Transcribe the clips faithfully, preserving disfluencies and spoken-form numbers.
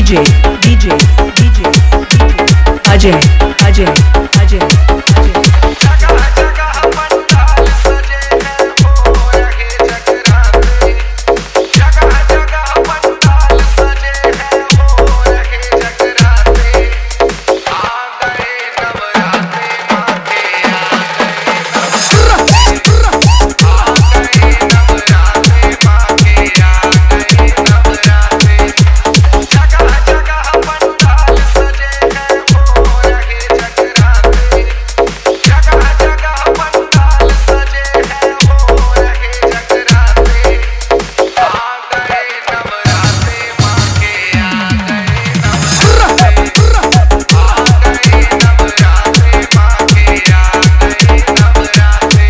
DJ DJ DJ Ajay Ajay Ajay Ajay जगह जगह पंडाल सजे हैं हो रहे जगराते। जगह जगह पंडाल सजे हैं हो रहे जगराते। आ गए नवराते माँ के आ गए नवराते। आ गए नवराते माँ के आ गए नवराते। जगह जगह पंडाल सजे हैं हो रहे जगराते। जगह जगह पंडाल सजे हैं हो रहे जगराते। आ गए नवराते माँ के आ गए नवराते। आ गए नवराते माँ के आ गए नवराते।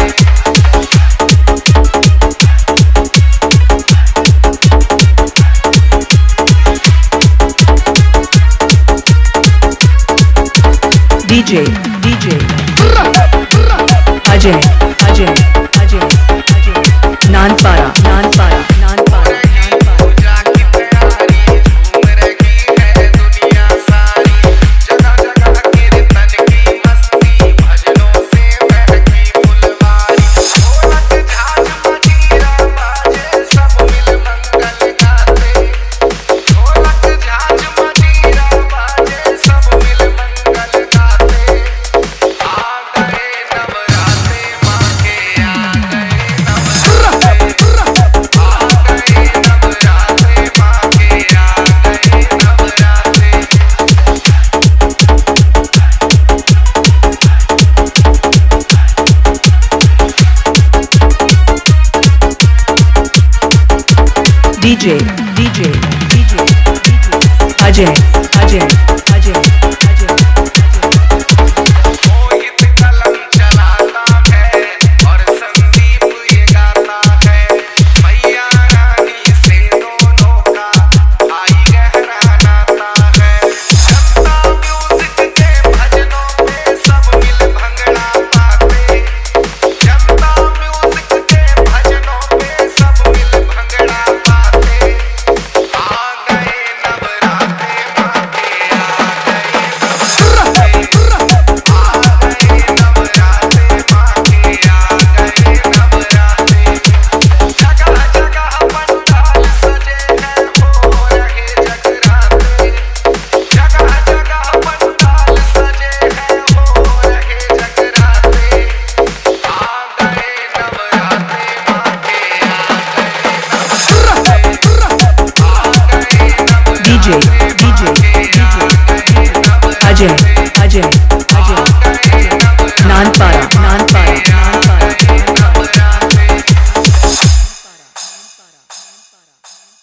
डीजे डीजे अजय अजय अजय अजय नानपारा नानपारा नानपारा पूजा की तैयारी झूम रही है दुनिया सारी। जगह जगह कीर्तन की मस्ती भजनों से महकी फुलवारी। ढोलक झांझ मजीरा बाजे सब मिल मंगल गाते। ढोलक झांझ मजीरा बाजे सब मिल मंगल गाते। आ गए नवराते माँ के आ गए नवराते। आ गए नवराते माँ के आ गए नवराते। DJ DJ DJ Ajay Ajay Ajay Ajay Mohit कलम चलाता है और संदीप ये गाता है। मैया रानी से दोनों का भाई गहरा नाता है। जनता म्यूजिक के भजनों पे सब मिल भंगड़ा पाते। जनता म्यूजिक के भजनों पे सब मिल भंगड़ा पाते। आ गए नवराते माँ के आ गए नवराते। आ गए नवराते माँ के आ गए नवराते। जगह जगह पंडाल सजे हैं हो रहे जगराते। जगह जगह पंडाल सजे हैं हो रहे जगराते। आ गए नवराते माँ के आ गए नवराते। आ गए डीजे नवराते